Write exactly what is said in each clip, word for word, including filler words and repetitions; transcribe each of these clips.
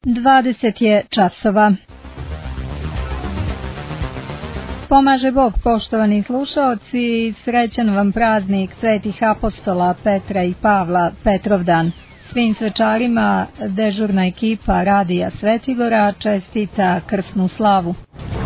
dvadeset je časova. Pomaže Bog, poštovani slušaoci, srećan vam praznik svetih apostola Petra i Pavla, Petrovdan. Svim svečarima dežurna ekipa Radija Svetigora čestita krsnu slavu.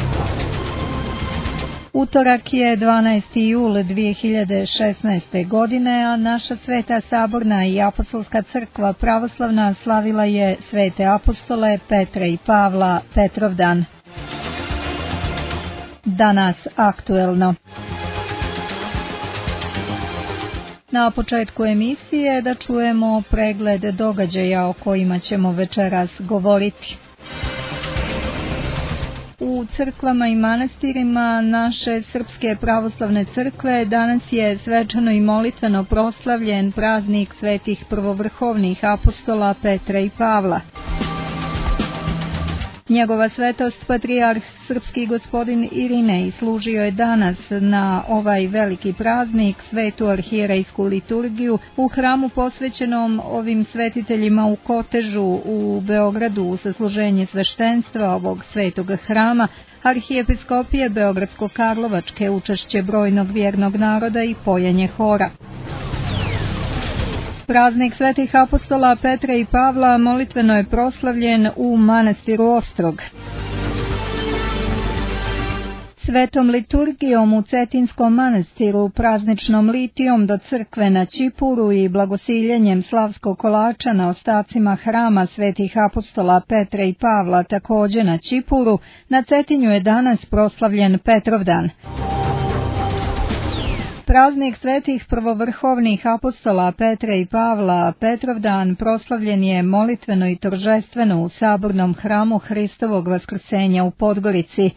Utorak je dvanaesti jul dvije hiljade šesnaeste. godine, a naša Sveta Saborna i Apostolska crkva pravoslavna slavila je svete apostole Petra i Pavla, Petrovdan. Danas aktuelno. Na početku emisije da čujemo pregled događaja o kojima ćemo večeras govoriti. U crkvama i manastirima naše Srpske pravoslavne crkve danas je svečano i molitveno proslavljen praznik svetih prvovrhovnih apostola Petra i Pavla. Njegova svetost patrijarh srpski gospodin Irinej služio je danas na ovaj veliki praznik svetu arhijerejsku liturgiju u hramu posvećenom ovim svetiteljima u Kotežu u Beogradu za služenje sveštenstva ovog svetog hrama, arhijepiskopije Beogradsko-Karlovačke, učešće brojnog vjernog naroda i pojenje hora. Praznik svetih apostola Petra i Pavla molitveno je proslavljen u manastiru Ostrog. Svetom liturgijom u Cetinskom manastiru, prazničnom litijom do crkve na Ćipuru i blagosiljenjem slavskog kolača na ostacima hrama svetih apostola Petra i Pavla također na Ćipuru, na Cetinju je danas proslavljen Petrovdan. Praznik svetih prvovrhovnih apostola Petra i Pavla, Petrovdan, proslavljen je molitveno i торжествено u sabornom hramu Hristovog vaskrsenja u Podgorici.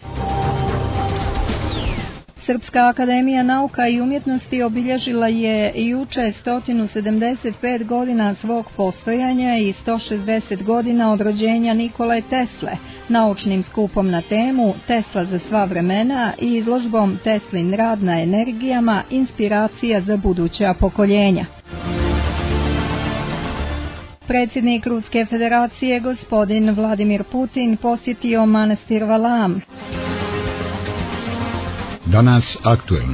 Srpska akademija nauka i umjetnosti obilježila je juče sto sedamdeset pet godina svog postojanja i sto šezdeset godina od rođenja Nikole Tesle, naučnim skupom na temu Tesla za sva vremena i izložbom Teslin rad na energijama, inspiracija za buduća pokoljenja. Predsjednik Ruske federacije gospodin Vladimir Putin posjetio manastir Valam. Danas aktuelno.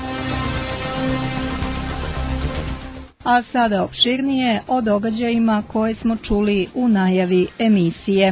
A sada opširnije o događajima koje smo čuli u najavi emisije.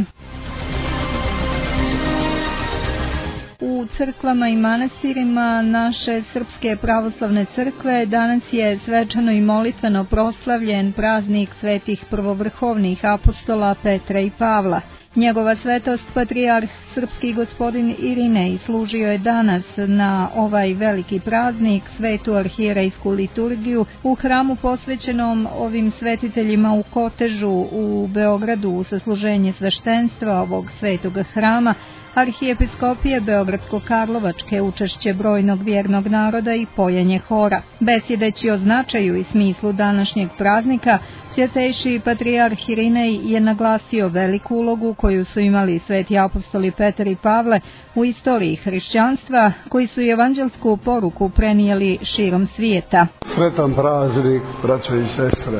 U crkvama i manastirima naše Srpske pravoslavne crkve danas je svečano i molitveno proslavljen praznik svetih prvovrhovnih apostola Petra i Pavla. Njegova svetost patrijarh srpski gospodin Irinej služio je danas na ovaj veliki praznik svetu arhijerejsku liturgiju u hramu posvećenom ovim svetiteljima u Kotežu u Beogradu za služenje sveštenstva ovog svetog hrama, arhijepiskopije Beogradsko-Karlovačke, učešće brojnog vjernog naroda i pojenje hora. Besjedeći o značaju i smislu današnjeg praznika, svjetejši patrijarh Irinej je naglasio veliku ulogu koju su imali sveti apostoli Petar i Pavle u istoriji hrišćanstva, koji su evanđelsku poruku prenijeli širom svijeta. Sretan praznik, braćo i sestre.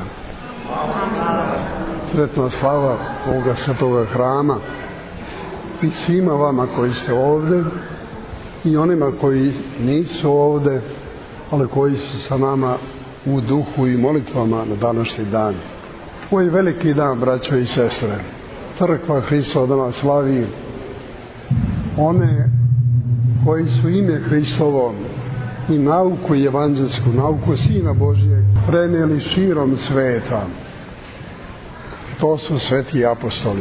Sretna slava ovoga svetoga hrama i svima vama koji ste ovdje i onima koji nisu ovdje, ali koji su sa nama u duhu i molitvama na današnji dan. Ovo je veliki dan, braćo i sestre. Crkva Hristova danas slavi one koji su ime Hristovo i nauku i evanđelsku nauku Sina Božijeg prenijeli širom sveta. To su sveti apostoli.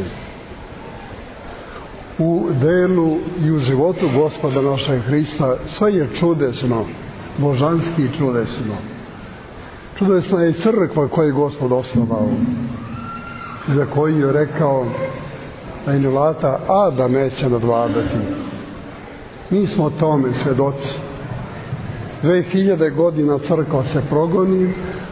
U delu i u životu Gospoda našeg Hrista sve je čudesno, božanski i čudesno. Čudesna je crkva koju je Gospod osnovao, za koju je rekao da i Nilata Ada neće nadvladati. Mi smo tome svedoci. Dve hiljade godina crkva se progoni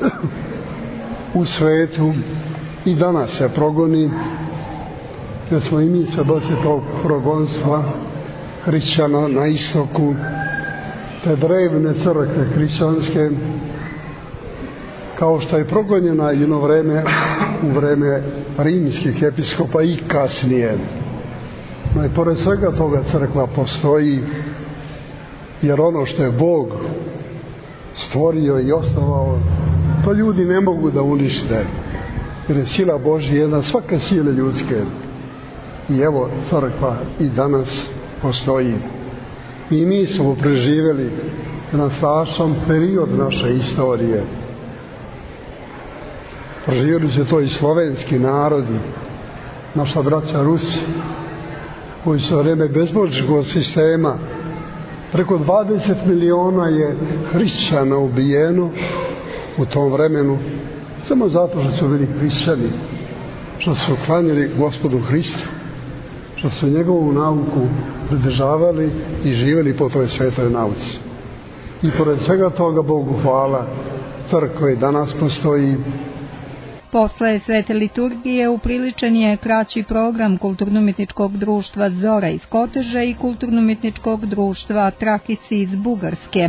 u svetu i danas se progoni, jer smo i mi svedoci tog progonstva hrišćana na istoku, te drevne crkve hrišćanske, kao što je progonjena jedno vreme u vreme rimskih episkopa i kasnije. No i pored svega toga crkva postoji, jer ono što je Bog stvorio i osnovao, to ljudi ne mogu da unište, jer je sila Božja jedna svaka sile ljudske. I evo, crkva i danas postoji. I mi smo preživjeli jedan strašan period naše istorije. Proživjeli su to i slovenski narodi, naša braća Rusi, koji su u vreme bezbožničkog sistema, preko dvadeset miliona je hrišćana ubijeno u tom vremenu, samo zato što su bili hrišćani, što su klanjali Gospodu Hristu, što su njegovu nauku pridržavali i živjeli po toj svetoj nauci. I pored svega toga, Bogu hvala, crkva i danas postoji. Posle svete liturgije upriličen je kraći program Kulturno-umjetničkog društva Zora iz Koteža i Kulturno-umjetničkog društva Trakici iz Bugarske.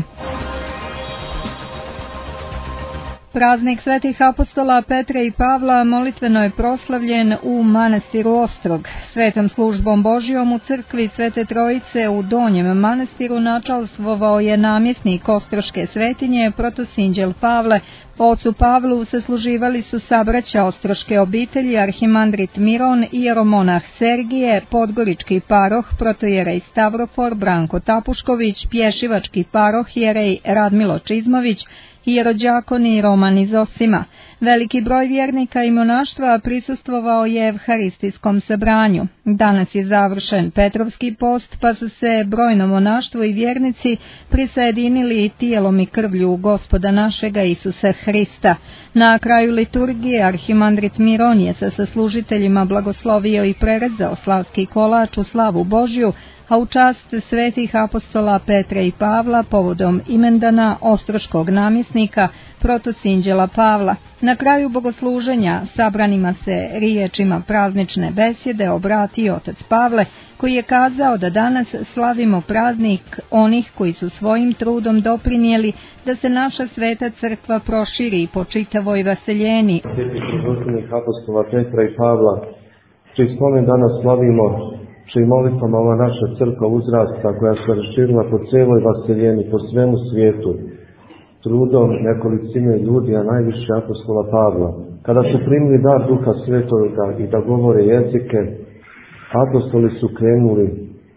Praznik svetih apostola Petra i Pavla molitveno je proslavljen u manastiru Ostrog. Svetom službom Božjom u crkvi Svete Trojice u Donjem manastiru načalstvovao je namjesnik Ostroške svetinje protosinđel Pavle. Ocu Pavlu sasluživali su sabraća Ostroške obitelji arhimandrit Miron i jeromonah Sergije, podgorički paroh protojerej Stavrofor Branko Tapušković, pješivački paroh jerej Radmilo Čizmović, hijerođakoni Roman iz Osima. Veliki broj vjernika i monaštva prisustvovao je evharistijskom sabranju. Danas je završen Petrovski post, pa su se brojno monaštvo i vjernici prisajedinili tijelom i krvlju Gospoda našega Isusa Hrista. Na kraju liturgije arhimandrit Miron je sa saslužiteljima blagoslovio i prerezao slavski kolač u slavu Božju, a u čast svetih apostola Petra i Pavla povodom imendana ostroškog namjesnika protosinđela Pavla. Na kraju bogosluženja sabranima se riječima praznične besjede obratio otac Pavle, koji je kazao da danas slavimo praznik onih koji su svojim trudom doprinijeli da se naša sveta crkva proširi po čitavoj vaseljeni. Svetih posljednjih apostola Petra i Pavla, čiji spomen danas slavimo, čiji molitvama ova naša crkva uzrasta, koja se raširila po cijeloj vaseljeni, po svemu svijetu, trudom nekolicine ljudi, a najviše apostola Pavla. Kada su primili dar Duha Svetoga i da govore jezike, apostoli su krenuli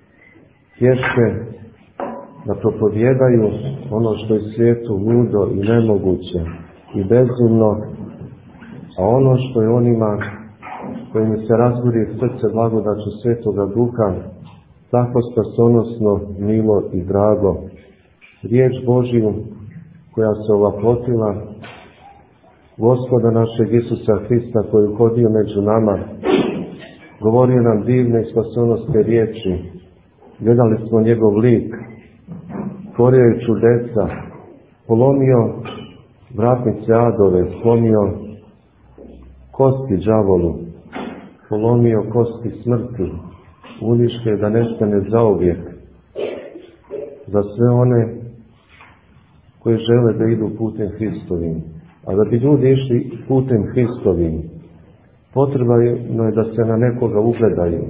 pješke da propovjedaju ono što je svijetu ludo i nemoguće i bezumno, a ono što je onima kojim se razgori srce blagodaću Svetoga Duha, tako spasonosno, milo i drago. Riječ Božju koja se ovaplotila, Gospoda našeg Isusa Hrista koji je hodio među nama, govorio nam divne i spasonosne riječi, gledali smo njegov lik, tvorio je čudesa, polomio vratnice adove, slomio kosti đavolu, polomio kosti smrti, uništio da nestane zauvijek za sve one koji žele da idu putem Hristovim. A da bi ljudi išli putem Hristovim, potrebno je da se na nekoga ugledaju.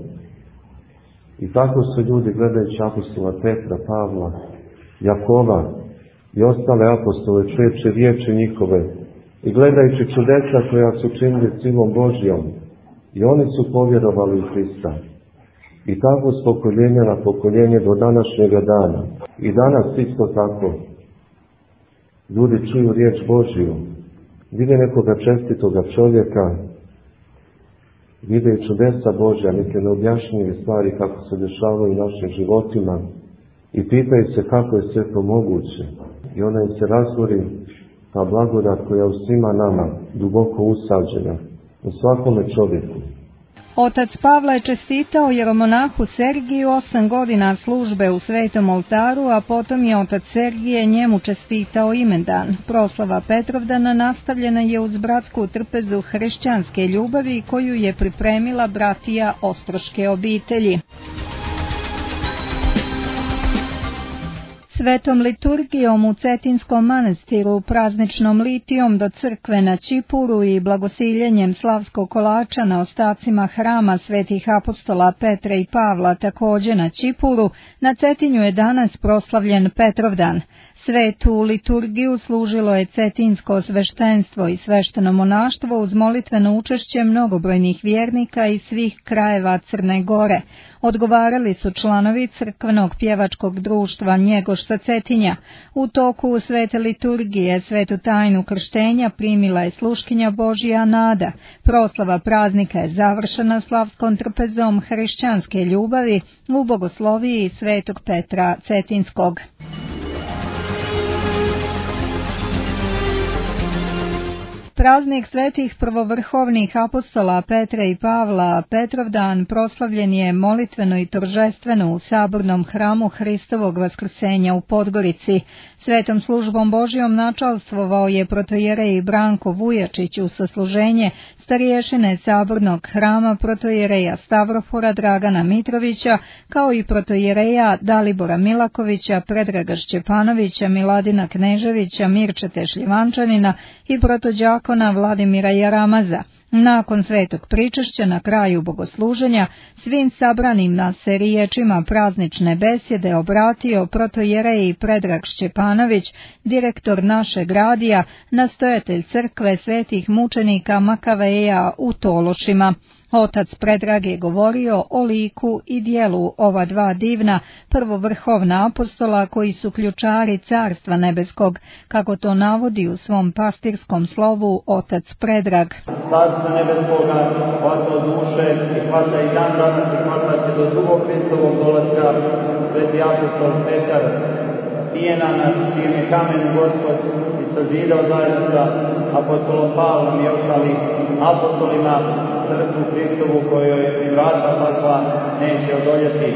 I tako su ljudi, gledajući apostola Petra, Pavla, Jakova i ostale apostole, čujeći riječi njihove i gledajući čudesa koja su činili silom Božjom, i oni su povjerovali u Hrista. I tako s pokoljenja na pokoljenje do današnjega dana. I danas isto tako ljudi čuju riječ Božju, vide nekoga čestitoga čovjeka, vide i čudesa Božja, neke neobjašnjive stvari kako se dešavaju u našim životima i pitaju se kako je sve to moguće. I ona im se razgori ta blagodat koja je u svima nama duboko usađena, u svakome čovjeku. Otac Pavla je čestitao jeromonahu Sergiju osam godina službe u Svetom oltaru, a potom je otac Sergije njemu čestitao imendan. Proslava Petrovdana nastavljena je uz bratsku trpezu hrišćanske ljubavi koju je pripremila bratija Ostroške obitelji. Svetom liturgijom u Cetinskom manastiru, prazničnom litijom do crkve na Ćipuru i blagosiljenjem slavskog kolača na ostacima hrama svetih apostola Petra i Pavla također na Ćipuru, na Cetinju je danas proslavljen Petrovdan. Svetu liturgiju služilo je cetinsko sveštenstvo i svešteno monaštvo uz molitveno učešće mnogobrojnih vjernika iz svih krajeva Crne Gore. Odgovarali su članovi crkvenog pjevačkog društva Njegoš sa Cetinja. U toku svete liturgije svetu tajnu krštenja primila je sluškinja Božja Nada. Proslava praznika je završena slavskom trpezom hrišćanske ljubavi u bogosloviji svetog Petra Cetinskog. Praznik svetih prvovrhovnih apostola Petra i Pavla, Petrovdan, proslavljen je molitveno i торжествено u sabornom hramu Hristovog vaskrsenja u Podgorici. Svetom službom Božjom načalstvovao je protojerej Branko Vujačić u sasluženje starješine sabornog hrama protojereja Stavrofora Dragana Mitrovića, kao i protojereja Dalibora Milakovića, Predraga Šćepanovića, Miladina Kneževića, Mirčete Šljivančanina i protođakona Vladimira Jaramaza. Nakon svetog pričešća na kraju bogosluženja svim sabranima se riječima praznične besjede obratio protojerej Predrag Šćepanović, direktor našeg radija, nastojatelj crkve svetih mučenika Makaveja u Tološima. Otac Predrag je govorio o liku i dijelu ova dva divna prvovrhovna apostola koji su ključari Carstva nebeskog, kako to navodi u svom pastirskom slovu otac Predrag. Carstva nebeskoga hvata od duše i hvata i dan danas i hvata će do drugog Hristovog dolaska sveti apostol Petar, stijena na čijem je kamenu Gospod i sazidao zajedno sa apostolom Pavlom i ostalim apostolima crkvu Hristovu kojoj i vrata pakla neće odoljeti.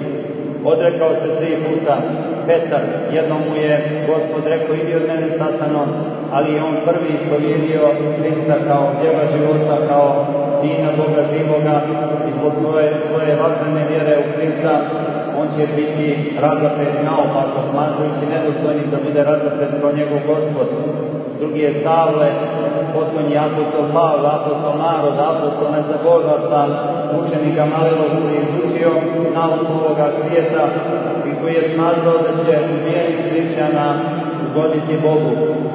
Odrekao se tri puta Petar, jednom mu je Gospod rekao idi od mene satano, ali je on prvi ispovjedio Hrista kao djeva života, kao sina Boga živoga i zbog svoje, svoje vatrene vjere u Hrista on će biti razapet naopako, smatrajući nedostojnim da bude razapet kao njegov Gospod. Drugi je Savle, potkonji apostol Pavle, apostol naroda, apostol nezabožavca, učenika malilog koji je izučio nauku ovoga svijeta i koji je smatrao da će vjernih hrišćana ugoditi Bogu.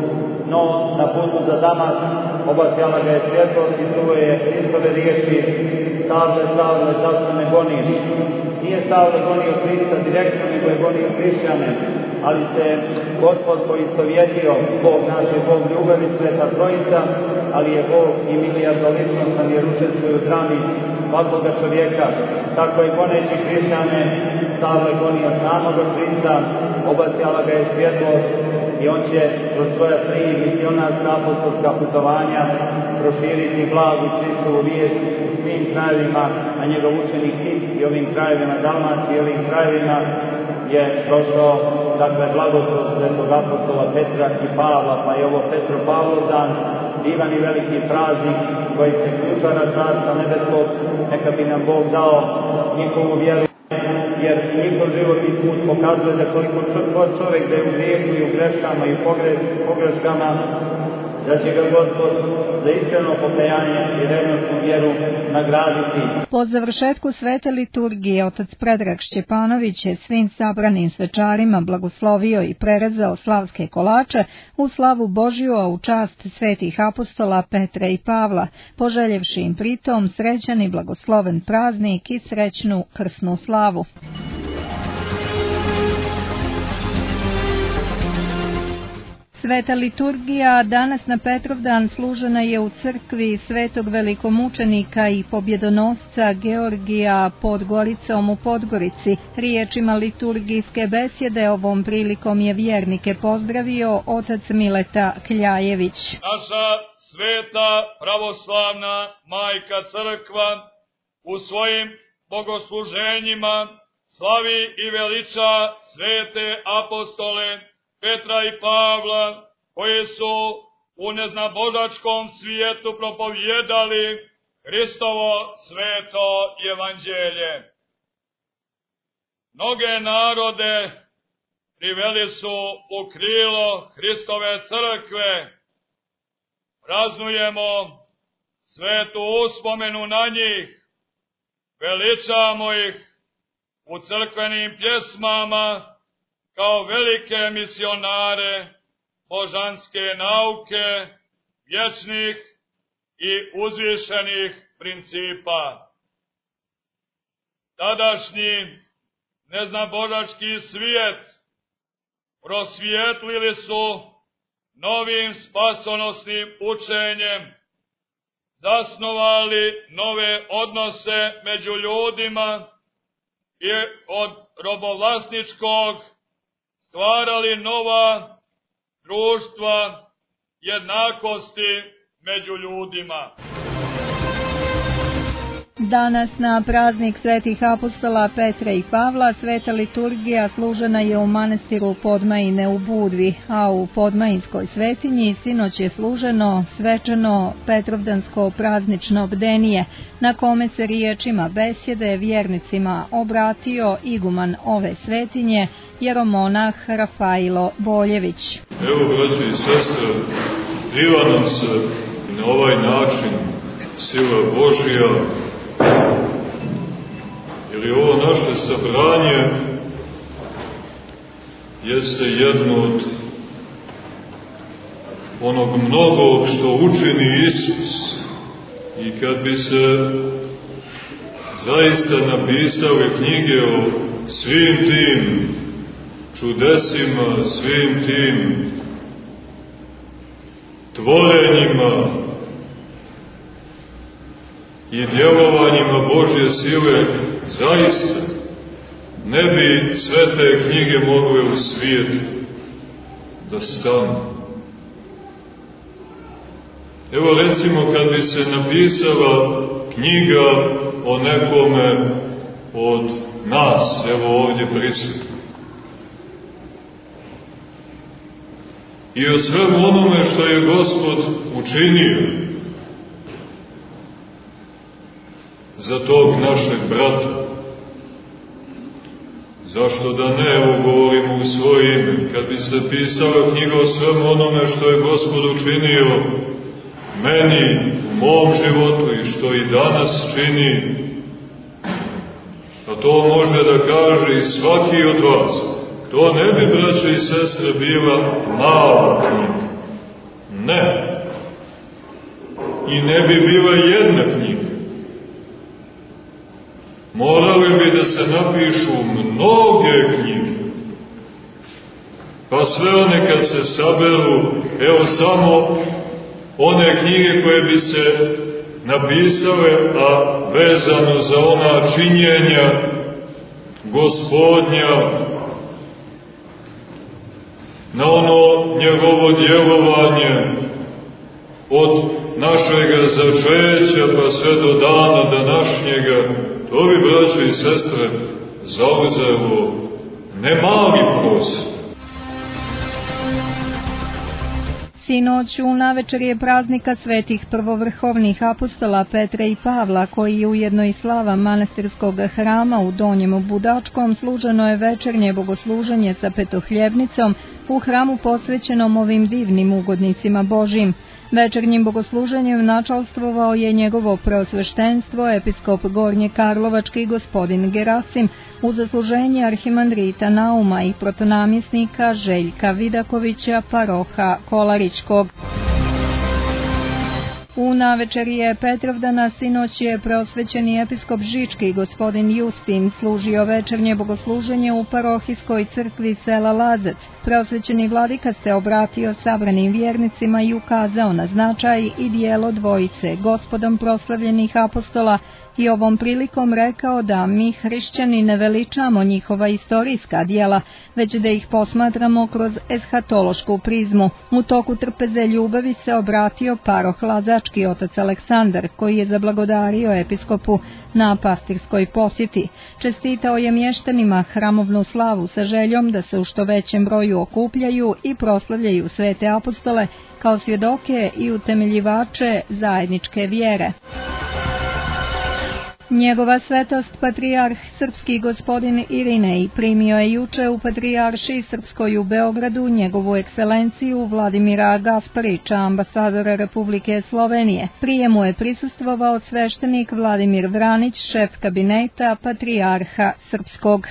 No, na putu za Damas obasjala ga je svjetlost i čuo je Hristove riječi: Savle, Savle, zašto me goniš? Nije Savle gonio Hrista direktno, nego je gonio hrišćane, ali se Gospod poistovjetio, Bog naš je Bog ljubavi, Sveta Trojica, ali je Bog i milijarda ličnostan jer učestvuju u drami svakoga čovjeka. Tako je goneći hrišćane, Savle gonio samoga Hrista, obasjala ga je svjetlost i on će kroz svoja tri misionarska apostolska putovanja proširiti blagu Hristovu vijest u svim krajevima, a njegov učenik Tit i ovim krajevima Dalmacije i ovim krajevima je došao, dakle, blagoslov svetog apostola Petra i Pavla, pa je ovo Petro Pavlov dan, divan i veliki praznik koji se ključara Carstva nebeskog, neka bi nam Bog dao njihovu vjeru, jer njihov životni put pokazuje da koliko čovjek da je u grijehu i u greškama i pogreškama, da će ga Gospod za iskreno pokajanje i revnosnu vjeru nagraditi. Po završetku svete liturgije otac Predrag Šćepanović je svim sabranim svečarima blagoslovio i prerezao slavske kolače u slavu Božju, a u čast svetih apostola Petra i Pavla, poželjevši im pritom srećan i blagosloven praznik i srećnu krsnu slavu. Sveta liturgija danas na Petrovdan služena je u crkvi svetog velikomučenika i pobjedonosca Georgija pod Goricom u Podgorici. Riječima liturgijske besjede ovom prilikom je vjernike pozdravio otac Mileta Kljajević. Naša sveta pravoslavna majka crkva u svojim bogosluženjima slavi i veliča svete apostole Petra i Pavla, koji su u neznabodačkom svijetu propovjedali Hristovo sveto evanđelje. Mnoge narode priveli su u krilo Hristove crkve. Praznujemo svetu uspomenu na njih, veličamo ih u crkvenim pjesmama kao velike misionare božanske nauke, vječnih i uzvišenih principa. Tadašnji neznabožački svijet prosvijetlili su novim spasonosnim učenjem, zasnovali nove odnose među ljudima i od robovlasničkog stvarali nova društva jednakosti među ljudima. Danas na praznik svetih apostola Petra i Pavla sveta liturgija služena je u manastiru Podmajine u Budvi, a u Podmajinskoj svetinji sinoć je služeno svečano Petrovdansko praznično bdenije, na kome se riječima besjede vjernicima obratio iguman ove svetinje, jeromonah Rafailo Boljević. Evo, braći i sestre, diva nam se na ovaj način sila Božija, jer je ovo naše sabranje jeste jedno od onog mnogog što učini Isus. I kad bi se zaista napisale knjige o svim tim čudesima, svim tim tvorenjima i djelovanjima Božje sile, zaista ne bi sve te knjige mogle u svijet da stanu. Evo, recimo, kad bi se napisala knjiga o nekome od nas, evo ovdje prisutno, i o svemu onome što je Gospod učinio za tog našeg brata. Zašto da ne, evo govorimo u svoje ime, kad bi se pisala knjiga o svemu onome što je Gospod učinio meni, u mom životu i što i danas čini, a to može da kaže i svaki od vas. To ne bi, braće i sestre, bila mala knjiga. Ne. I ne bi bila jedna knjiga. Morali bi da se napišu mnoge knjige. Pa sve one kad se saberu, evo samo one knjige koje bi se napisale, a vezano za ona činjenja Gospodnja, na ono njegovo djelovanje od našega začeća pa sve do dana današnjega, to bi, braćo i sestre, zauzelo ne mali prostor. Sinoć u navečerje praznika svetih prvovrhovnih apostola Petra i Pavla, koji je ujedno i slava manastirskog hrama u Donjem Budačkom, služeno je večernje bogosluženje sa petohljebnicom u hramu posvećenom ovim divnim ugodnicima Božjim. Večernjim bogosluženjem načalstvovao je njegovo preosveštenstvo, episkop Gornje Karlovački gospodin Gerasim, uz zasluženje arhimandrita Nauma i protonamjesnika Željka Vidakovića, paroha Kolaričkog. U navečerje Petrovdana sinoć je preosvećeni episkop Žički gospodin Justin služio večernje bogosluženje u parohijskoj crkvi sela Lazac. Preosvećeni vladika se obratio sabranim vjernicima i ukazao na značaj i dijelo dvojice Gospodom proslavljenih apostola i ovom prilikom rekao da mi hrišćani ne veličamo njihova istorijska dijela, već da ih posmatramo kroz eshatološku prizmu. U toku trpeze ljubavi se obratio paroh Lazački otac Aleksandar, koji je zablagodario episkopu na pastirskoj posjeti. Čestitao je mještanima hramovnu slavu sa željom da se u što većem broju okupljaju i proslavljaju svete apostole kao svjedoke i utemeljivače zajedničke vjere. Njegova svetost patrijarh srpski gospodin Irinej primio je juče u Patrijaršiji Srpskoj u Beogradu njegovu ekscelenciju Vladimira Gasparića, ambasadora Republike Slovenije. Prijemu je prisustvovao sveštenik Vladimir Vranić, šef kabineta patrijarha srpskog.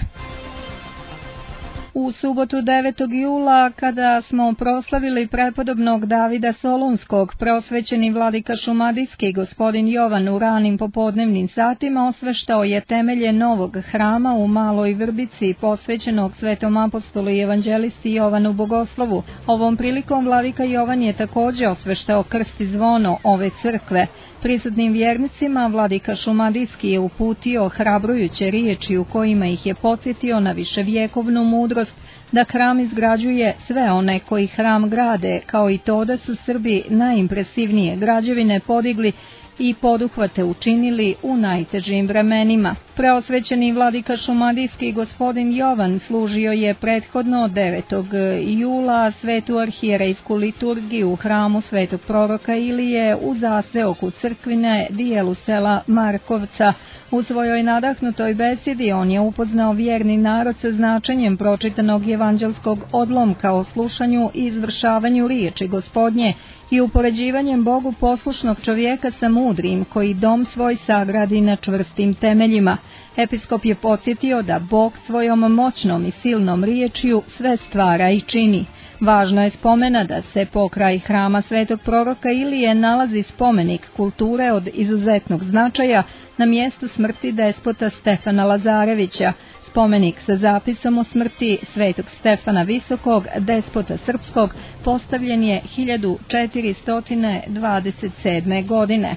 U subotu devetog jula, kada smo proslavili prepodobnog Davida Solunskog, prosvećeni vladika šumadijski gospodin Jovan u ranim popodnevnim satima osveštao je temelje novog hrama u Maloj Vrbici, posvećenog svetom apostolu i evanđelisti Jovanu Bogoslovu. Ovom prilikom vladika Jovan je također osveštao krst i zvono ove crkve. Prisutnim vjernicima vladika šumadijski je uputio hrabrujuće riječi u kojima ih je podsjetio na viševjekovnu mudrost da hram izgrađuje sve one koji hram grade, kao i to da su Srbi najimpresivnije građevine podigli i poduhvate učinili u najtežim vremenima. Preosvećeni vladika šumadijski gospodin Jovan služio je prethodno devetog jula svetu arhijerejsku liturgiju u hramu svetog proroka Ilije u zaseoku crkvine dijelu sela Markovca. U svojoj nadahnutoj besedi on je upoznao vjerni narod sa značenjem pročitanog evanđelskog odlomka o slušanju i izvršavanju riječi Gospodnje i upoređivanjem Bogu poslušnog čovjeka sa mudrim koji dom svoj sagradi na čvrstim temeljima. Episkop je podsjetio da Bog svojom moćnom i silnom riječju sve stvara i čini. Važno je spomena da se pokraj hrama svetog proroka Ilije nalazi spomenik kulture od izuzetnog značaja na mjestu smrti despota Stefana Lazarevića. Spomenik sa zapisom o smrti svetog Stefana Visokog, despota srpskog, postavljen je hiljadu četiristo dvadeset sedme. godine.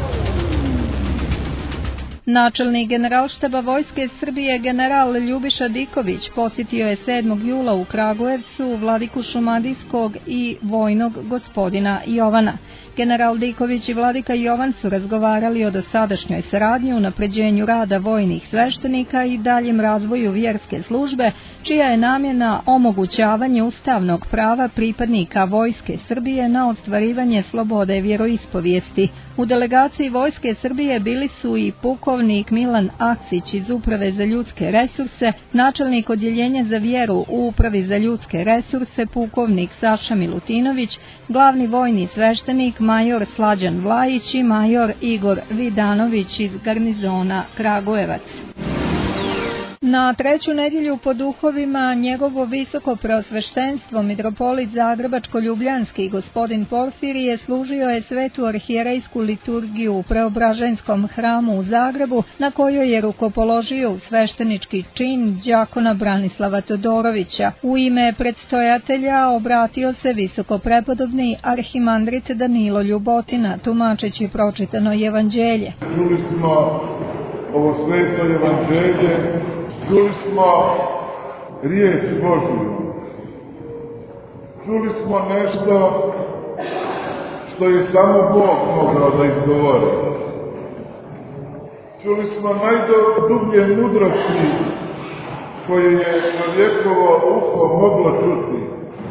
Načelnik generalštaba Vojske Srbije general Ljubiša Diković posjetio je sedmog jula u Kragujevcu vladiku šumadijskog i vojnog gospodina Jovana. General Diković i vladika Jovan su razgovarali o dosadašnjoj saradnji, unapređenju rada vojnih sveštenika i daljem razvoju vjerske službe, čija je namjena omogućavanje ustavnog prava pripadnika Vojske Srbije na ostvarivanje slobode vjeroispovijesti. U delegaciji Vojske Srbije bili su i pukovnik Milan Aksić iz Uprave za ljudske resurse, načelnik odjeljenja za vjeru u Upravi za ljudske resurse, pukovnik Saša Milutinović, glavni vojni sveštenik major Slađan Vlajić i major Igor Vidanović iz garnizona Kragujevac. Na treću nedjelju po duhovima njegovo visoko preosveštenstvo mitropolit Zagrebačko-Ljubljanski gospodin Porfirije služio je svetu arhijerejsku liturgiju u Preobraženskom hramu u Zagrebu, na kojoj je rukopoložio u sveštenički čin đakona Branislava Todorovića. U ime predstojatelja obratio se visoko prepodobni arhimandrit Danilo Ljubotina, tumačeći pročitano evanđelje. Čuli smo ovo sveto evanđelje, čuli smo riječ Božju, čuli smo nešto što je samo Bog mogao da izgovori. Čuli smo najdublje mudrosti koje je čovjekovo uho moglo čuti,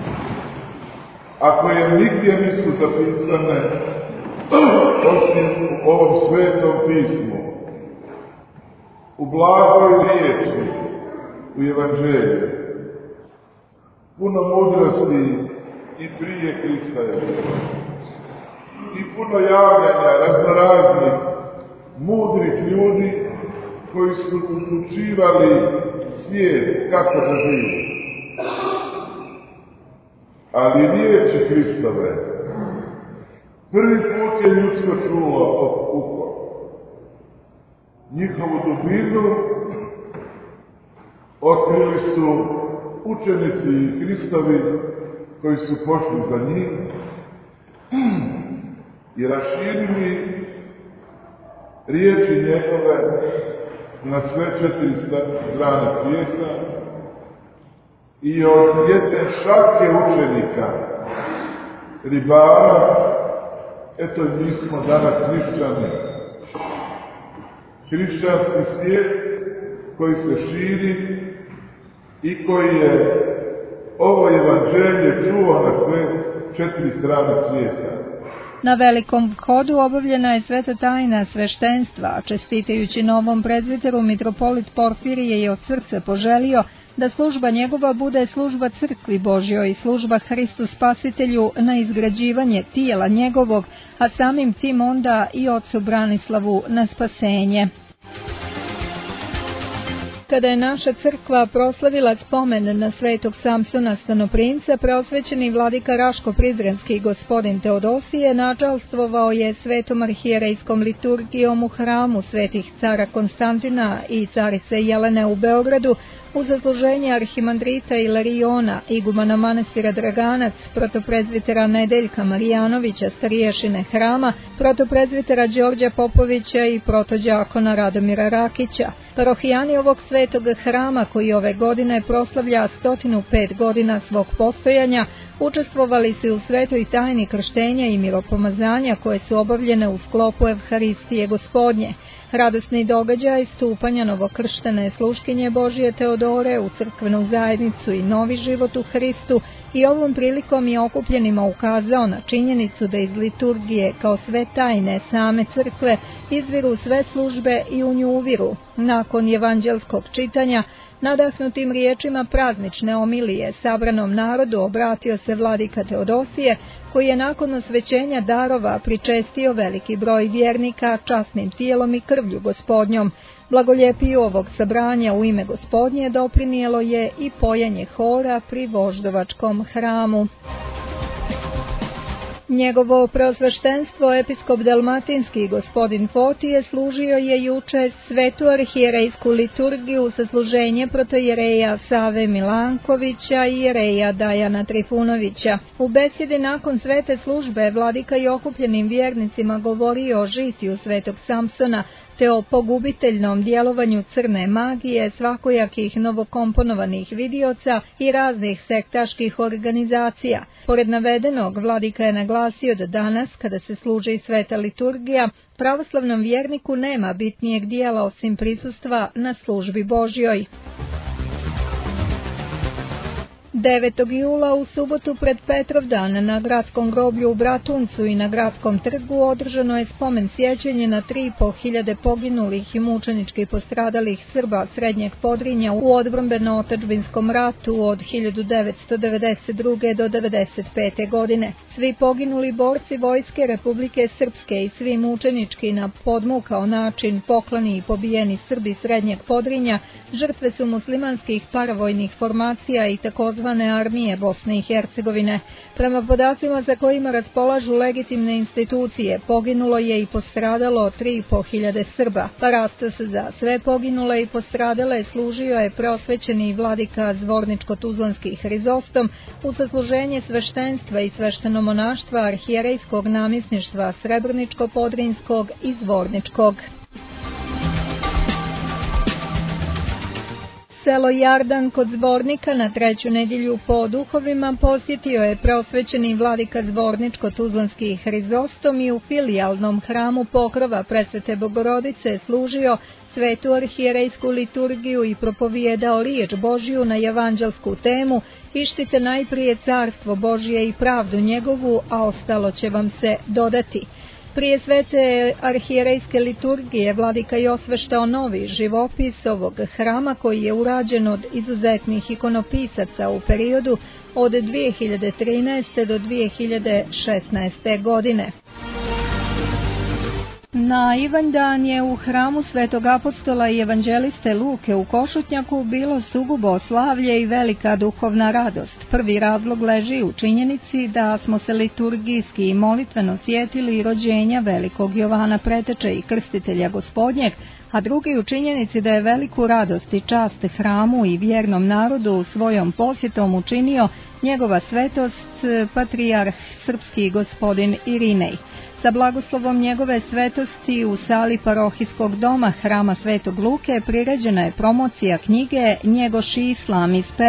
a koje nigdje nisu zapisane osim u ovom svetom pismu. U blagoj riječi, u evanđelju, puno mudrosti i prije Krista je bilo. I puno javljanja raznoraznih, mudrih ljudi koji su uključivali svijet kako da živi. Ali riječi Kristove prvi put je ljudsko čulo od uho. Njihovu dubinu otkrili su učenici Kristovi koji su pošli za njim i raširili riječi njegove na sve četiri strane svijeta i od jedne šake učenika, ribara, eto i mi smo danas hrišćani. Hrišćanski svijet koji se širi i koji je ovo evanđelje čuo na sve četiri strane svijeta. Na velikom hodu obavljena je sveta tajna sveštenstva, čestitajući novom prezbiteru mitropolit Porfirije je od srca poželio da služba njegova bude služba crkvi Božjoj i služba Hristu Spasitelju na izgrađivanje tijela njegovog, a samim tim onda i ocu Branislavu na spasenje. Kada je naša crkva proslavila spomen na svetog Samsona Stanoprinca, preosvećeni vladika Raško-Prizrenski gospodin Teodosije načalstvovao je svetom arhijerejskom liturgijom u hramu svetih cara Konstantina i carice Jelene u Beogradu u zasluženje arhimandrita Ilariona, igumana manastira Draganac, protoprezvitera Nedeljka Marijanovića, stariješine hrama, protoprezvitera Đorđa Popovića i protođakona Radomira Rakića. Parohijani ovog svetog hrama, koji ove godine proslavlja sto pet godina svog postojanja, učestvovali su u svetoj tajni krštenja i miropomazanja koje su obavljene u sklopu Evharistije Gospodnje. Radosni događaj stupanja novokrštene sluškinje Božije Teodore u crkvenu zajednicu i novi život u Hristu i ovom prilikom je okupljenima ukazao na činjenicu da iz liturgije kao sve tajne same crkve izviru sve službe i u nju uviru. Nakon evanđelskog čitanja, nadahnutim riječima praznične omilije sabranom narodu obratio se vladika Teodosije, koji je nakon osvećenja darova pričestio veliki broj vjernika časnim tijelom i krvlju Gospodnjom. Blagoljepiju ovog sabranja u ime Gospodnje doprinijelo je i pojenje hora pri Voždovačkom hramu. Njegovo preosveštenstvo episkop dalmatinski gospodin Fotije služio je juče svetu arhijerejsku liturgiju sa služenje protojereja Save Milankovića i jereja Dajana Trifunovića. U besjedi nakon svete službe vladika i okupljenim vjernicima govorio o žitiju svetog Samsona, te o pogubiteljnom djelovanju crne magije, svakojakih novokomponovanih vidioca i raznih sektaških organizacija. Pored navedenog, vladika je naglasio da danas, kada se služi sveta liturgija, pravoslavnom vjerniku nema bitnijeg dijela osim prisustva na službi Božjoj. devetog jula u subotu pred Petrovdan na gradskom groblju u Bratuncu i na gradskom trgu održano je spomen sjećanje na tri i po hiljade poginulih i mučenički postradalih Srba Srednjeg Podrinja u odbrambeno-otadžbinskom ratu od hiljadu devetsto devedeset druge. do devedeset pete. godine. Svi poginuli borci Vojske Republike Srpske i svi mučenički na podmukao način poklani i pobijeni Srbi Srednjeg Podrinja žrtve su muslimanskih paravojnih formacija i takozvanih armije Bosne i Hercegovine. Prema podacima za kojima raspolažu legitimne institucije, poginulo je i postradalo tri i po hiljade Srba. Parastas za sve poginule i postradale služio je preosvećeni vladika Zvorničko-Tuzlanski Hrizostom u sasluženje sveštenstva i sveštenomonaštva arhijerejskog namjesništva Srebrničko-Podrinjskog i Zvorničkog. Selo Jardan kod Zvornika na treću nedjelju po duhovima posjetio je preosvećeni vladika Zvorničko-Tuzlanski Hrizostom i u filijalnom hramu Pokrova Presvete Bogorodice služio svetu arhijerejsku liturgiju i propovijedao riječ Božju na evanđelsku temu "Ištite najprije carstvo Božje i pravdu njegovu, a ostalo će vam se dodati". Prije svete arhijerejske liturgije vladika je osveštao novi živopis ovog hrama koji je urađen od izuzetnih ikonopisaca u periodu od dvije hiljade trinaeste. do dvije hiljade šesnaeste. godine. Na Ivanjdan je u hramu Svetog apostola i evanđeliste Luke u Košutnjaku bilo sugubo slavlje i velika duhovna radost. Prvi razlog leži u činjenici da smo se liturgijski i molitveno sjetili rođenja velikog Jovana Preteče i krstitelja Gospodnjeg, a drugi u činjenici da je veliku radost i čast hramu i vjernom narodu svojom posjetom učinio njegova svetost patrijarh srpski gospodin Irinej. Sa blagoslovom njegove svetosti u sali parohijskog doma hrama Svetog Luke priređena je promocija knjige Njegoš Islam iz pera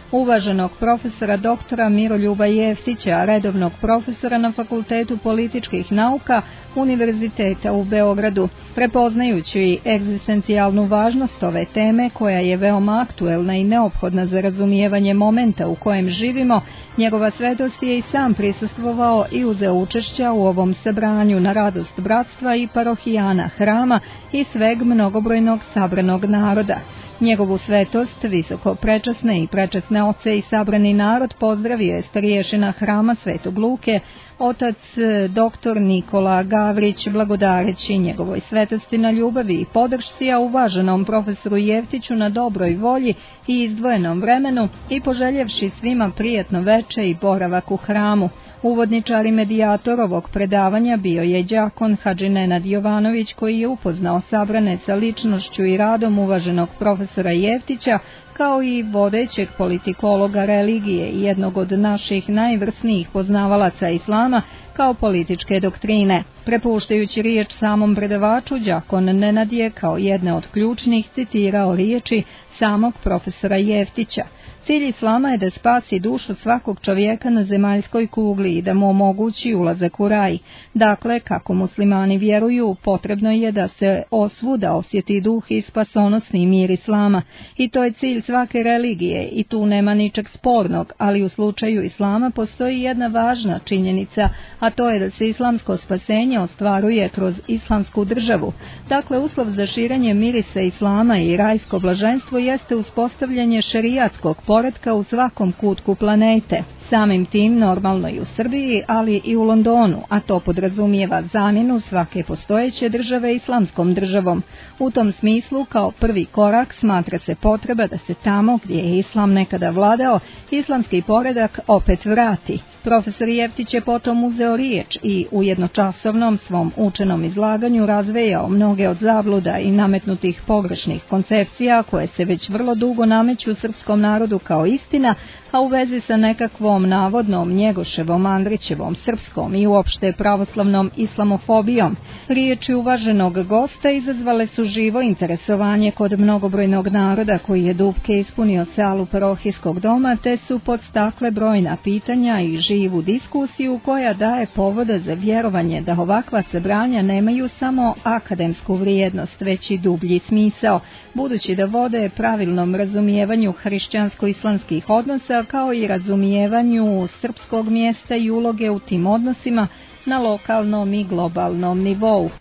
uvaženog profesora doktora Miroljuba Jeftića, redovnog profesora na Fakultetu političkih nauka Univerziteta u Beogradu. Prepoznajući egzistencijalnu važnost ove teme, koja je veoma aktuelna i neophodna za razumijevanje momenta u kojem živimo, njegova svetost je i sam prisustvovao i uzeo učešća u ovom sabranju na radost bratstva i parohijana hrama i sveg mnogobrojnog sabranog naroda. Njegovu svetost, visoko prečasne i prečasne oce i sabrani narod, pozdravio je starješina hrama Svetog Luke, otac doktor Nikola Gavrić, blagodareći njegovoj svetosti na ljubavi i podršci, a uvaženom profesoru Jeftiću na dobroj volji i izdvojenom vremenu i poželjevši svima prijatno veče i boravak u hramu. Uvodničar i medijator ovog predavanja bio je đakon Hadži Nenad Jovanović, koji je upoznao sabrane sa ličnošću i radom uvaženog profesora Jeftića, kao i vodećeg politikologa religije i jednog od naših najvrsnijih poznavalaca islama kao političke doktrine. Prepuštajući riječ samom predavaču, đakon Nenad je kao jedne od ključnih citirao riječi samog profesora Jeftića. Cilj islama je da spasi dušu svakog čovjeka na zemaljskoj kugli i da mu omogući ulazak u raj. Dakle, kako muslimani vjeruju, potrebno je da se osvuda osjeti duh i spasonosni mir islama. I to je cilj svake religije i tu nema ničeg spornog, ali u slučaju islama postoji jedna važna činjenica, a to je da se islamsko spasenje ostvaruje kroz islamsku državu. Dakle, uslov za širenje mirisa islama i rajsko blaženstvo jeste uspostavljanje šerijatskog poretka u svakom kutku planete. Samim tim normalno i u Srbiji, ali i u Londonu, a to podrazumijeva zamjenu svake postojeće države islamskom državom. U tom smislu, kao prvi korak, smatra se potreba da se tamo gdje je islam nekada vladao, islamski poredak opet vrati. Profesor Jeftić je potom uzeo riječ i u jednočasovnom svom učenom izlaganju razvejao mnoge od zabluda i nametnutih pogrešnih koncepcija koje se već vrlo dugo nameću srpskom narodu kao istina, a u vezi sa nekakvom navodnom Njegoševom, Andrićevom, srpskom i uopšte pravoslavnom islamofobijom. Riječi uvaženog gosta izazvale su živo interesovanje kod mnogobrojnog naroda koji je dupke ispunio salu parohijskog doma, te su podstakle brojna pitanja i živu diskusiju koja daje povoda za vjerovanje da ovakva sabranja nemaju samo akademsku vrijednost, već i dublji smisao, budući da vode pravilnom razumijevanju hrišćansko-islamskih odnosa, kao i razumijevanju srpskog mjesta i uloge u tim odnosima na lokalnom i globalnom nivou.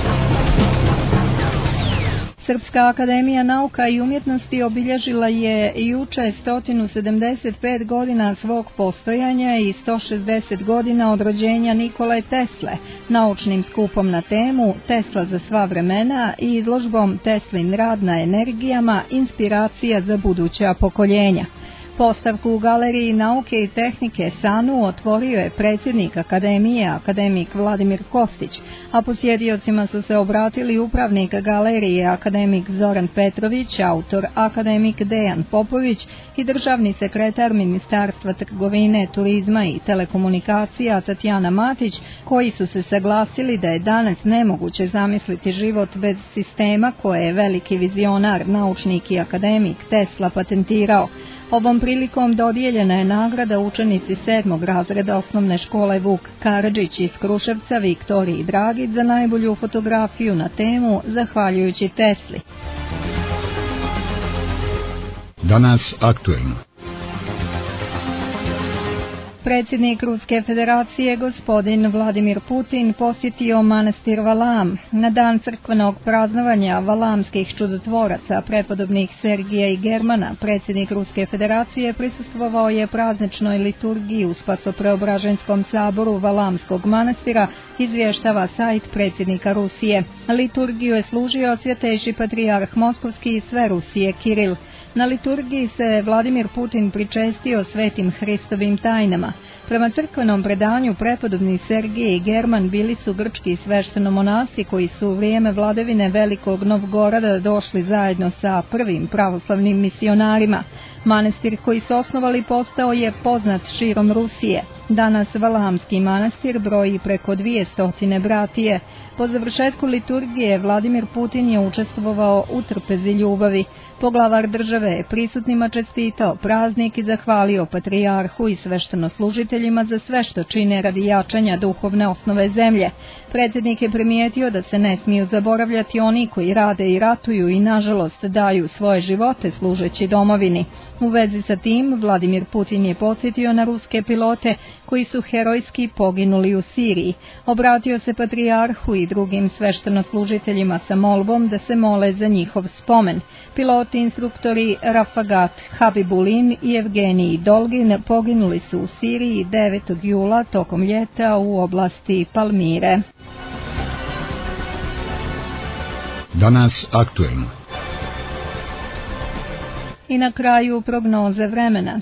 Srpska akademija nauka i umjetnosti obilježila je juče sto sedamdeset pet godina svog postojanja i sto šezdeset godina od rođenja Nikole Tesle, naučnim skupom na temu Tesla za sva vremena i izložbom Teslin rad na energijama, inspiracija za buduća pokoljenja. Postavku u Galeriji nauke i tehnike SANU otvorio je predsjednik Akademije, akademik Vladimir Kostić, a posjetiocima su se obratili upravnik Galerije, akademik Zoran Petrović, autor akademik Dejan Popović i državni sekretar Ministarstva trgovine, turizma i telekomunikacija Tatjana Matić, koji su se saglasili da je danas nemoguće zamisliti život bez sistema koje je veliki vizionar, naučnik i akademik Tesla patentirao. Ovom prilikom dodijeljena je nagrada učenici sedmog razreda osnovne škole Vuk Karadžić iz Kruševca Viktoriji Dragić za najbolju fotografiju na temu Zahvaljujući Tesli. Danas aktuelno. Predsjednik Ruske federacije gospodin Vladimir Putin posjetio manastir Valam. Na dan crkvenog praznovanja valamskih čudotvoraca prepodobnih Sergija i Germana, predsjednik Ruske federacije prisustvovao je prazničnoj liturgiji u Spasopreobraženskom saboru Valamskog manastira, izvještava sajt predsjednika Rusije. Liturgiju je služio svjetejši patrijarh Moskovski i sve Rusije Kiril. Na liturgiji se Vladimir Putin pričestio svetim Hristovim tajnama. Prema crkvenom predanju prepodobni Sergije i German bili su grčki sveštenomonasi koji su u vrijeme vladavine Velikog Novgorada došli zajedno sa prvim pravoslavnim misionarima. Manastir koji su osnovali postao je poznat širom Rusije. Danas Valahamski manastir broji preko dvije stotine bratije. Po završetku liturgije Vladimir Putin je učestvovao u trpezi ljubavi. Poglavar države je prisutnima čestitao praznik i zahvalio patrijarhu i sveštenoslužiteljima za sve što čine radi jačanja duhovne osnove zemlje. Predsjednik je primijetio da se ne smiju zaboravljati oni koji rade i ratuju i nažalost daju svoje živote služeći domovini. U vezi sa tim Vladimir Putin je podsjetio na ruske pilote koji su herojski poginuli u Siriji. Obratio se patrijarhu i drugim sveštenoslužiteljima sa molbom da se mole za njihov spomen. Piloti instruktori Rafagat Habibulin i Evgenij Dolgin poginuli su u Siriji devetog jula tokom ljeta u oblasti Palmire. Danas aktuelno. I na kraju prognoze vremena.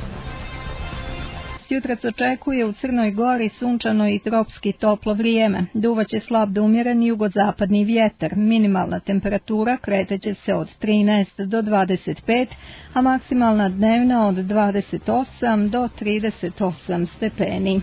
Jutros očekuje u Crnoj Gori sunčano i tropski toplo vrijeme. Duvaće slab do umjeren jugozapadni vjetar. Minimalna temperatura kreteće se od trinaest do dvadeset pet, a maksimalna dnevna od dvadeset osam do trideset osam stepeni.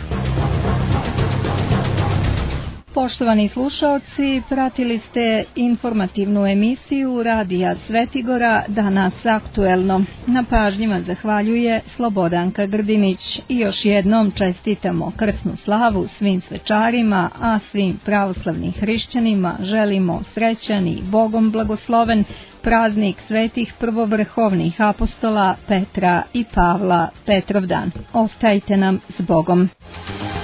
Poštovani slušaoci, pratili ste informativnu emisiju Radija Svetigora Danas aktuelno. Na pažnjima zahvaljuje Slobodanka Grdinić i još jednom čestitamo krsnu slavu svim svečarima, a svim pravoslavnim hrišćanima želimo srećan i Bogom blagosloven praznik svetih prvovrhovnih apostola Petra i Pavla, Petrovdan. Ostajte nam s Bogom.